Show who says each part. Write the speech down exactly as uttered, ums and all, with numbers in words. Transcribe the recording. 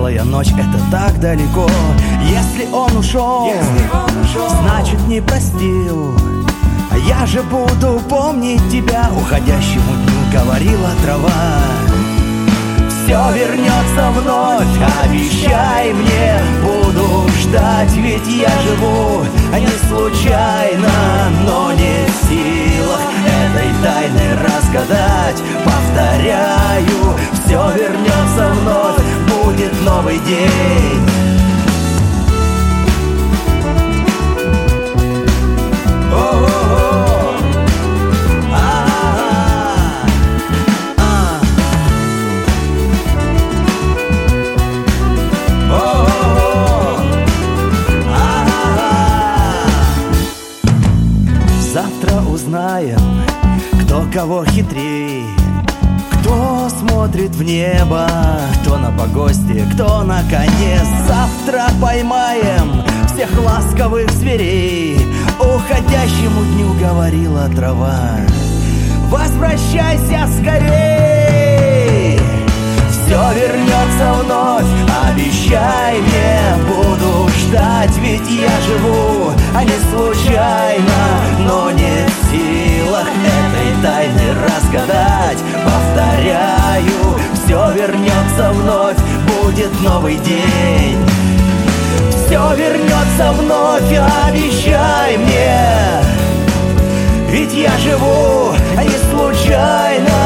Speaker 1: белая ночь — это так далеко. Если он ушел,
Speaker 2: Если он ушел,
Speaker 1: значит не простил. А я же буду помнить тебя, уходящему дню говорила трава. Все вернется вновь, обещай мне, буду ждать, ведь я живу не случайно, но не в силах этой тайны разгадать. Повторяю, все вернется вновь, будет новый день. Завтра узнаем, кто кого хитрей, кто смотрит в небо, кто на погосте, кто на коне. Завтра поймаем всех ласковых зверей, уходящему дню говорила трава. Возвращайся скорей, все вернется вновь, обещай мне, буду ждать, ведь я живу не случайно, но не в силах этой тайны разгадать. Повторяю, все вернется вновь, будет новый день. Все вернется вновь, обещай мне, ведь я живу не случайно,